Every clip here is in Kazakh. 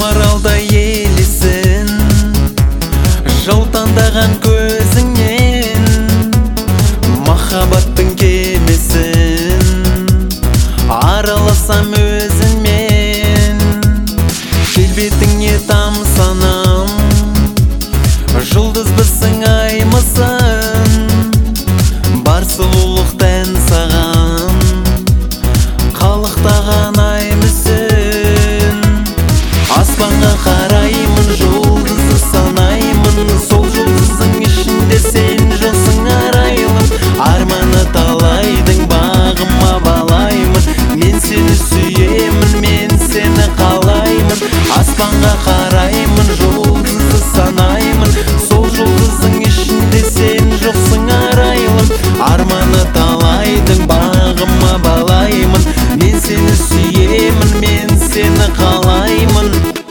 самаралдай елесін жаутаңдаған көзіңнен махаббаттың кемесін араласам өзіңмен келбетіңе тамсанам жұлдызбысың аймысың бар сұлулық тән саған қалықтаған ай мүсін аспанға қараймын жұлдызды санаймын сол жұлдыздың ішінде сен жоқсың арайлым арманы талайдың бағыма балаймын мен сені сүйемін мен сені қалаймын аспанға қараймын жұлдызды санаймын сол жұлдыздың ішінде сен жоқсың арайлым арманы талайдың бағыма балаймын мен сені сүйемін мен сені қалаймын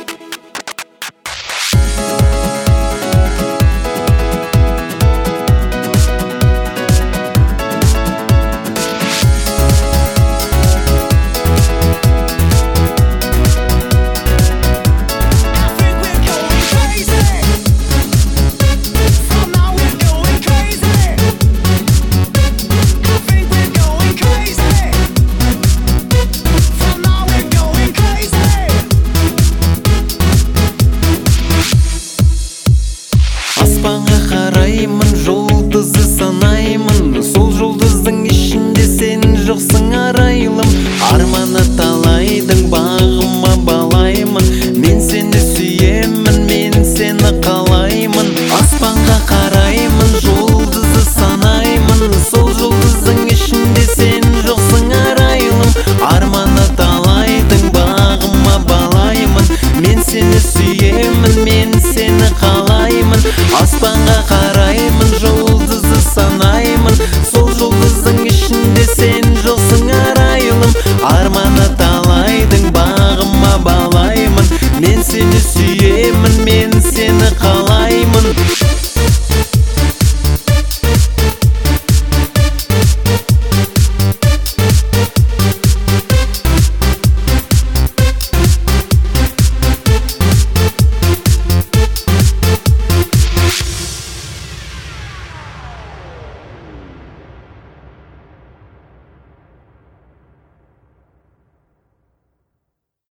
аспанға қараймын жұлдызды санаймын сол жұлдыздың ішінде сен жоқсың арайлым арманы талайдың бағыма балаймын мен сені сүйемін мен сені қалаймын аспанға қараймын жұлдызды санаймын сол жұлдыздың ішінде сен жоқсың арайлым арманы талайдың бағыма балаймын мен сені сүйемін мен сені қалаймын аспанға